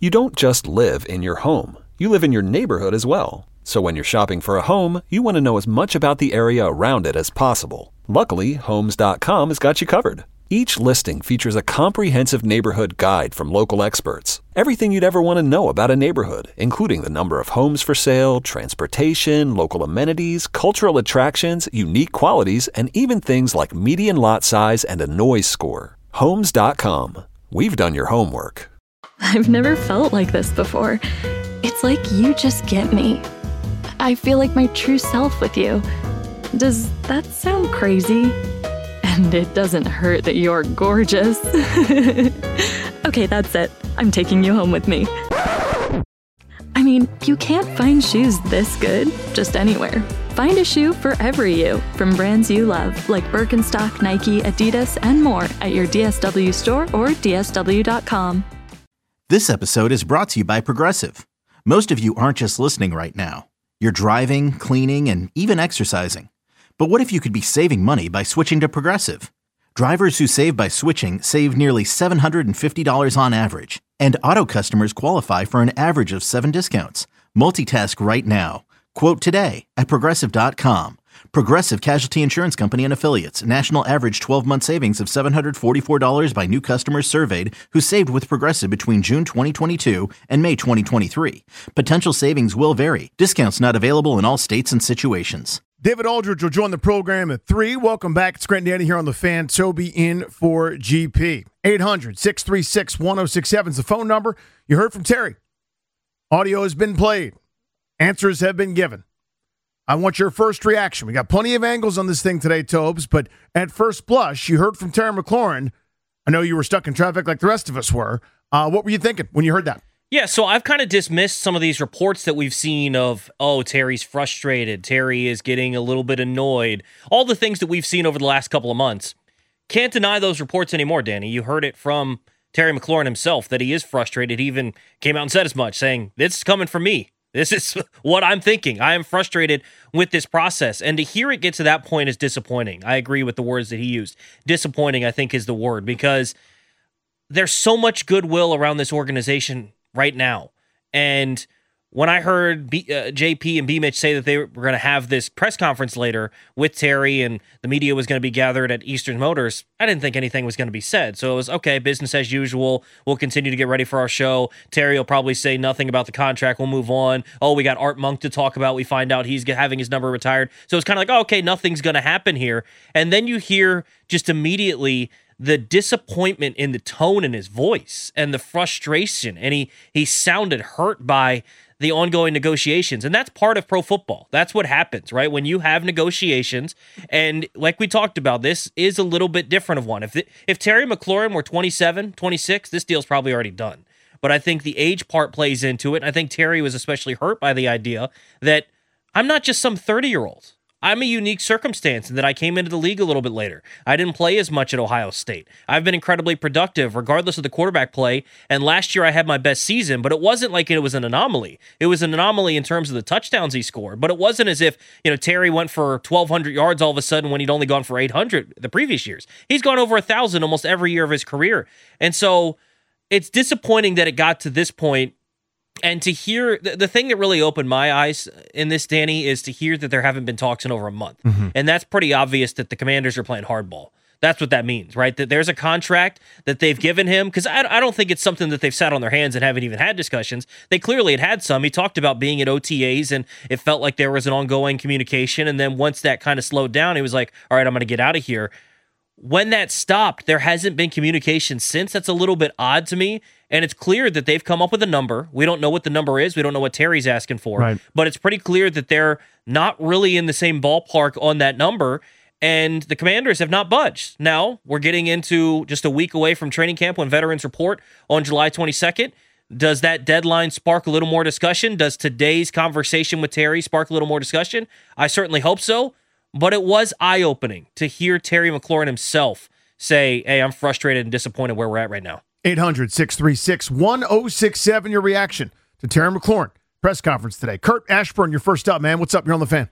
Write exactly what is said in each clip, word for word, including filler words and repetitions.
You don't just live in your home. You live in your neighborhood as well. So when you're shopping for a home, you want to know as much about the area around it as possible. Luckily, Homes dot com has got you covered. Each listing features a comprehensive neighborhood guide from local experts. Everything you'd ever want to know about a neighborhood, including the number of homes for sale, transportation, local amenities, cultural attractions, unique qualities, and even things like median lot size and a noise score. Homes dot com. We've done your homework. I've never felt like this before. It's like you just get me. I feel like my true self with you. Does that sound crazy? And it doesn't hurt that you're gorgeous. Okay, that's it. I'm taking you home with me. I mean, you can't find shoes this good just anywhere. Find a shoe for every you from brands you love, like Birkenstock, Nike, Adidas, and more at your D S W store or D S W dot com. This episode is brought to you by Progressive. Most of you aren't just listening right now. You're driving, cleaning, and even exercising. But what if you could be saving money by switching to Progressive? Drivers who save by switching save nearly seven hundred fifty dollars on average. And auto customers qualify for an average of seven discounts. Multitask right now. Quote today at Progressive dot com. Progressive Casualty Insurance Company and Affiliates. National average twelve-month savings of seven hundred forty-four dollars by new customers surveyed who saved with Progressive between June twenty twenty-two and May twenty twenty-three. Potential savings will vary. Discounts not available in all states and situations. David Aldridge will join the program at three. Welcome back. It's Grant and Danny here on The Fan. Toby in for G P. eight hundred, six three six, one oh six seven is the phone number. You heard from Terry. Audio has been played. Answers have been given. I want your first reaction. We got plenty of angles on this thing today, Tobes, but at first blush, you heard from Terry McLaurin. I know you were stuck in traffic like the rest of us were. Uh, what were you thinking when you heard that? Yeah, so I've kind of dismissed some of these reports that we've seen of, oh, Terry's frustrated, Terry is getting a little bit annoyed, all the things that we've seen over the last couple of months. Can't deny those reports anymore, Danny. You heard it from Terry McLaurin himself that he is frustrated. He even came out and said as much, saying, this is coming from me. This is what I'm thinking. I am frustrated with this process. And to hear it get to that point is disappointing. I agree with the words that he used. Disappointing, I think, is the word, because there's so much goodwill around this organization right now. And when I heard B, uh, J P and B-Mitch say that they were going to have this press conference later with Terry and the media was going to be gathered at Eastern Motors, I didn't think anything was going to be said. So it was, okay, business as usual. We'll continue to get ready for our show. Terry will probably say nothing about the contract. We'll move on. Oh, we got Art Monk to talk about. We find out he's having his number retired. So it's kind of like, oh, okay, nothing's going to happen here. And then you hear just immediately the disappointment in the tone in his voice and the frustration. And he he sounded hurt by the ongoing negotiations. And that's part of pro football. That's what happens, right? When you have negotiations, and like we talked about, this is a little bit different of one. If the, if Terry McLaurin were twenty-seven, twenty-six, this deal's probably already done. But I think the age part plays into it. And I think Terry was especially hurt by the idea that I'm not just some thirty-year-old. I'm a unique circumstance in that I came into the league a little bit later. I didn't play as much at Ohio State. I've been incredibly productive regardless of the quarterback play, and last year I had my best season, but it wasn't like it was an anomaly. It was an anomaly in terms of the touchdowns he scored, but it wasn't as if, you know, Terry went for twelve hundred yards all of a sudden when he'd only gone for eight hundred the previous years. He's gone over one thousand almost every year of his career, and so it's disappointing that it got to this point. And to hear, the, the thing that really opened my eyes in this, Danny, is to hear that there haven't been talks in over a month. Mm-hmm. And that's pretty obvious that the Commanders are playing hardball. That's what that means, right? That there's a contract that they've given him, because I, I don't think it's something that they've sat on their hands and haven't even had discussions. They clearly had had some. He talked about being at O T As, and it felt like there was an ongoing communication. And then once that kind of slowed down, he was like, all right, I'm going to get out of here. When that stopped, there hasn't been communication since. That's a little bit odd to me. And it's clear that they've come up with a number. We don't know what the number is. We don't know what Terry's asking for. Right. But it's pretty clear that they're not really in the same ballpark on that number. And the Commanders have not budged. Now, we're getting into just a week away from training camp when veterans report on July twenty-second. Does that deadline spark a little more discussion? Does today's conversation with Terry spark a little more discussion? I certainly hope so. But it was eye-opening to hear Terry McLaurin himself say, hey, I'm frustrated and disappointed where we're at right now. eight hundred, six three six, one oh six seven, your reaction to Terry McLaurin press conference today. Kurt Ashburn, you're first up, man. What's up? You're on the Fan.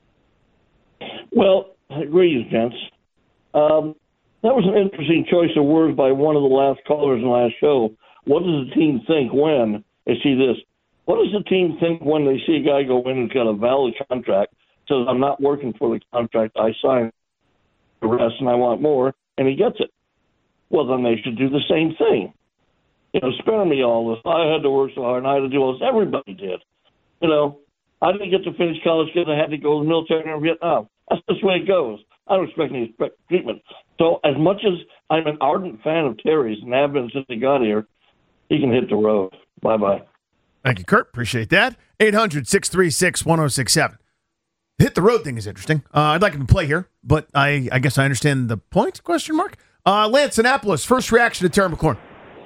Well, I agree with you, gents. Um, that was an interesting choice of words by one of the last callers in the last show. what does the team think when they see this? What does the team think when they see a guy go in who's got a valid contract, says, I'm not working for the contract, I signed the rest and I want more, and he gets it? Well, then they should do the same thing. You know, spare me all this. I had to work so hard and I had to do all this. Everybody did. You know, I didn't get to finish college because I had to go to the military in Vietnam. That's just the way it goes. I don't expect any treatment. So as much as I'm an ardent fan of Terry's and have been since he got here, he can hit the road. Bye-bye. Thank you, Kurt. Appreciate that. eight hundred, six three six, one oh six seven. Hit the road thing is interesting. Uh, I'd like him to play here, but I, I guess I understand the point, question mark. Uh, Lance, Annapolis, first reaction to Terry McLaurin.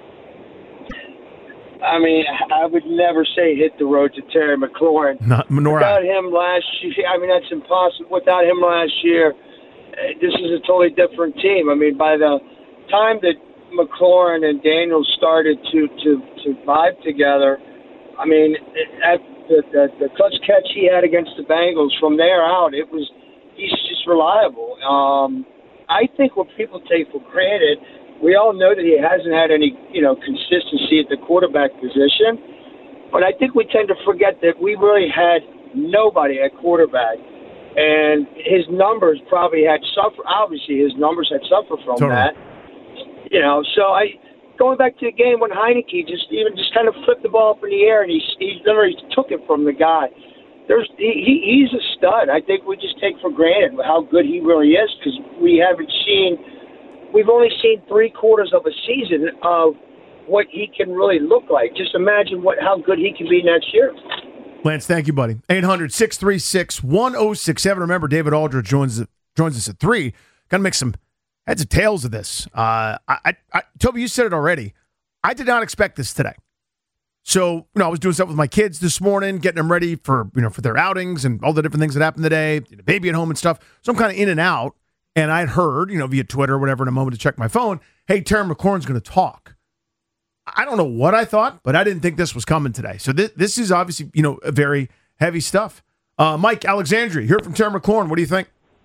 I mean, I would never say hit the road to Terry McLaurin. Not, nor Without I. him last year, I mean, that's impossible. Without him last year, this is a totally different team. I mean, by the time that McLaurin and Daniels started to, to, to vibe together, I mean, at the, the, the clutch catch he had against the Bengals, from there out, it was he's just reliable. Um, I think what people take for granted, we all know that he hasn't had any, you know, consistency at the quarterback position, but I think we tend to forget that we really had nobody at quarterback, and his numbers probably had suffered. Obviously, his numbers had suffered from totally. that. You know, so I going back to the game when Heineke just even just kind of flipped the ball up in the air and he he literally took it from the guy. There's he, he he's a stud. I think we just take for granted how good he really is because we haven't seen. We've only seen three quarters of a season of what he can really look like. Just imagine what how good he can be next year. Lance, thank you, buddy. eight hundred, six three six, one oh six seven. Remember, David Aldridge joins joins us at three. Got to make some heads or tails of this. Uh, I, I, Toby, you said it already. I did not expect this today. So, you know, I was doing stuff with my kids this morning, getting them ready for, you know, for their outings and all the different things that happened today, the baby at home and stuff. So I'm kind of in and out. And I'd heard, you know, via Twitter or whatever in a moment to check my phone, hey, Terry McLaurin's going to talk. I don't know what I thought, but I didn't think this was coming today. So this, this is obviously, you know, a very heavy stuff. Uh, Mike Alexandria, hear from Terry McLaurin. What do you think?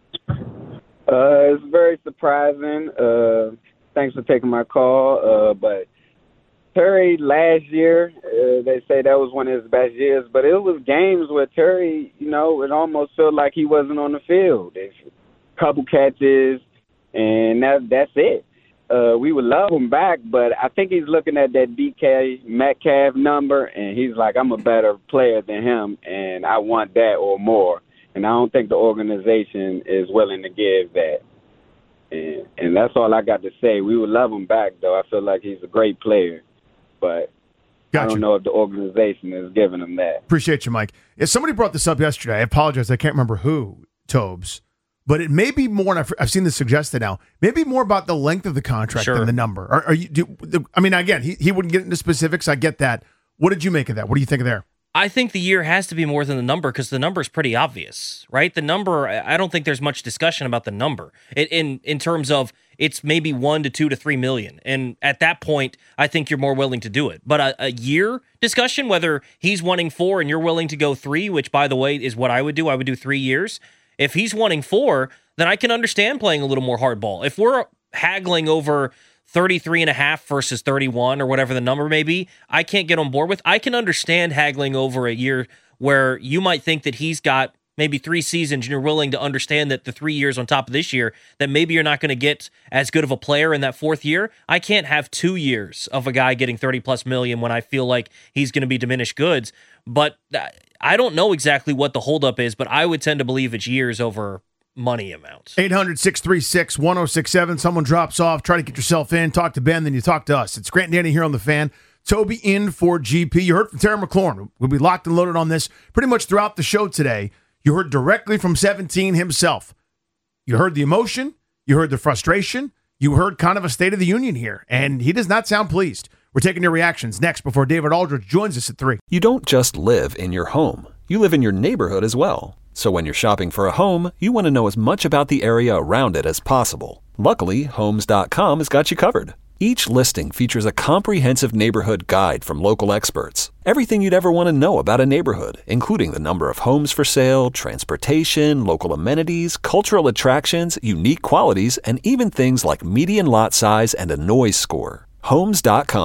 Uh, it's very surprising. Uh, thanks for taking my call. Uh, but Terry last year, uh, they say that was one of his best years, but it was games where Terry, you know, it almost felt like he wasn't on the field. It's a couple catches, and that that's it. Uh, we would love him back, but I think he's looking at that D K Metcalf number, and he's like, I'm a better player than him, and I want that or more. And I don't think the organization is willing to give that. And, and that's all I got to say. We would love him back, though. I feel like he's a great player. But gotcha. I don't know if the organization is giving him that. Appreciate you, Mike. Yeah, somebody brought this up yesterday. I apologize. I can't remember who, Tobes. But it may be more, and I've, I've seen this suggested now, maybe more about the length of the contract sure. than the number. Are, are you? Do, the, I mean, again, he, he wouldn't get into specifics. I get that. What did you make of that? What do you think of there? I think the year has to be more than the number because the number is pretty obvious, right? The number, I don't think there's much discussion about the number in, in in terms of it's maybe one to two to three million. And at that point, I think you're more willing to do it. But a, a year discussion, whether he's wanting four and you're willing to go three, which by the way is what I would do. I would do three years. If he's wanting four, then I can understand playing a little more hardball. If we're haggling over thirty-three and a half versus thirty-one or whatever the number may be, I can't get on board with. I can understand haggling over a year where you might think that he's got maybe three seasons and you're willing to understand that the three years on top of this year, that maybe you're not going to get as good of a player in that fourth year. I can't have two years of a guy getting thirty plus million when I feel like he's going to be diminished goods. But I don't know exactly what the holdup is, but I would tend to believe it's years over money amount. eight hundred, six three six, one oh six seven. Someone drops off. Try to get yourself in. Talk to Ben, then you talk to us. It's Grant and Danny here on The Fan. Toby in for G P. You heard from Terry McLaurin. We'll be locked and loaded on this pretty much throughout the show today. You heard directly from seventeen himself. You heard the emotion. You heard the frustration. You heard kind of a state of the union here, and he does not sound pleased. We're taking your reactions next before David Aldridge joins us at three. You don't just live in your home. You live in your neighborhood as well. So when you're shopping for a home, you want to know as much about the area around it as possible. Luckily, Homes dot com has got you covered. Each listing features a comprehensive neighborhood guide from local experts. Everything you'd ever want to know about a neighborhood, including the number of homes for sale, transportation, local amenities, cultural attractions, unique qualities, and even things like median lot size and a noise score. Homes dot com.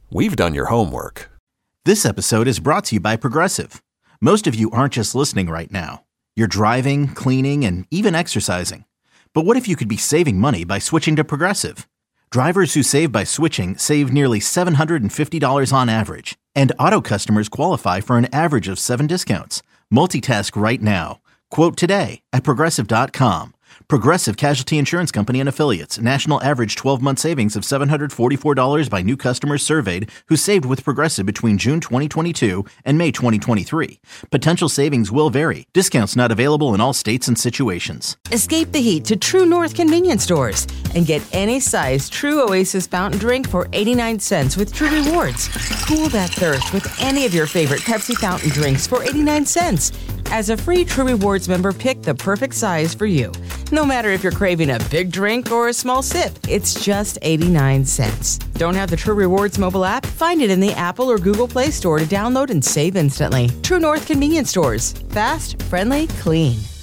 we've done your homework. This episode is brought to you by Progressive. Most of you aren't just listening right now. You're driving, cleaning, and even exercising. But what if you could be saving money by switching to Progressive? Drivers who save by switching save nearly seven hundred fifty dollars on average. And auto customers qualify for an average of seven discounts. Multitask right now. Quote today at Progressive dot com. Progressive Casualty Insurance Company and Affiliates. National average twelve-month savings of seven hundred forty-four dollars by new customers surveyed who saved with Progressive between June twenty twenty-two and May twenty twenty-three. Potential savings will vary. Discounts not available in all states and situations. Escape the heat to True North convenience stores and get any size True Oasis fountain drink for eighty-nine cents with True Rewards. Cool that thirst with any of your favorite Pepsi fountain drinks for eighty-nine cents. As a free True Rewards member, pick the perfect size for you. No matter if you're craving a big drink or a small sip, it's just eighty-nine cents. Don't have the True Rewards mobile app? Find it in the Apple or Google Play Store to download and save instantly. True North convenience stores. Fast, friendly, clean.